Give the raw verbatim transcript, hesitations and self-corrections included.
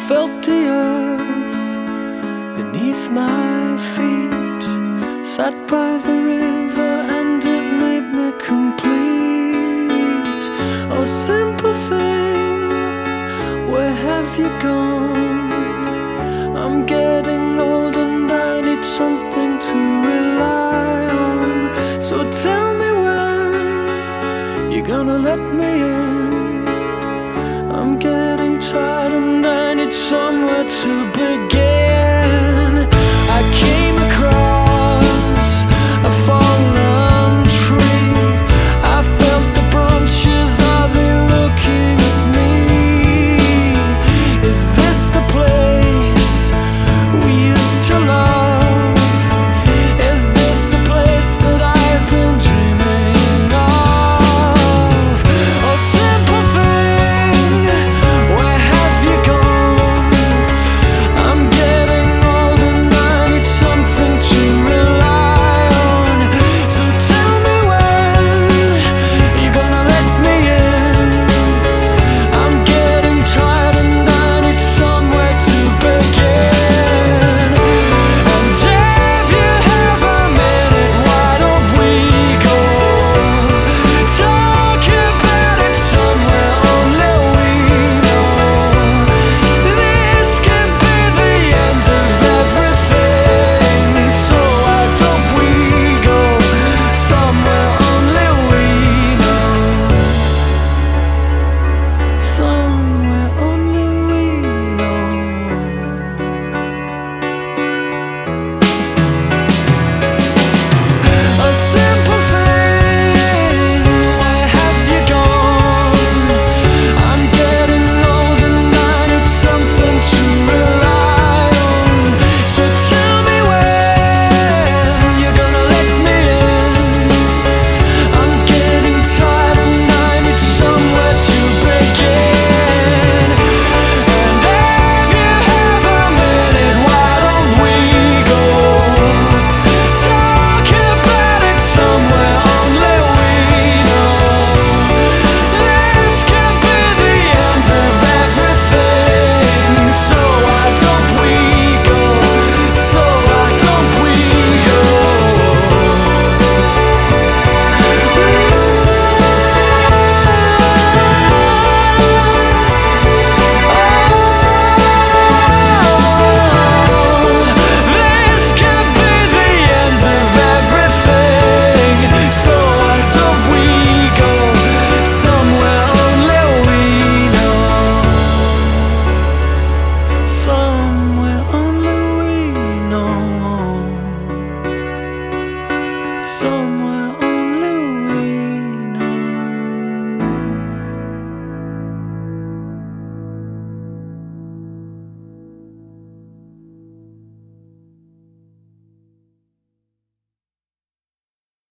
felt the earth beneath my feet, sat by the river and it made me complete. Oh, simple thing, where have you gone? I'm getting old and I need something to rely on. So tell me when you're gonna let me in. I'm getting tired and I need somewhere to be.